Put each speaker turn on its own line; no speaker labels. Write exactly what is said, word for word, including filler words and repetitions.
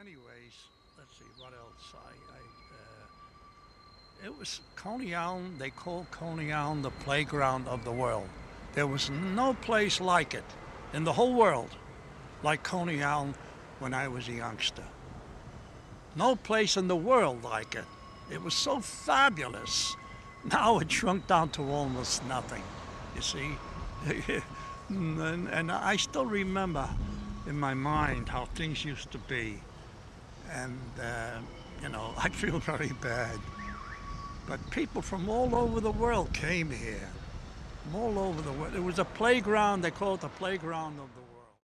anyways, let's see, what else? I, I uh, it was Coney Island. They called Coney Island the playground of the world. There was no place like it in the whole world, like Coney Island when I was a youngster. No place in the world like it. It was so fabulous. Now it shrunk down to almost nothing, you see. and, and I still remember in my mind how things used to be. And, uh, you know, I feel very bad. But people from all over the world came here. From all over the world. It was a playground, they call it the playground of the world.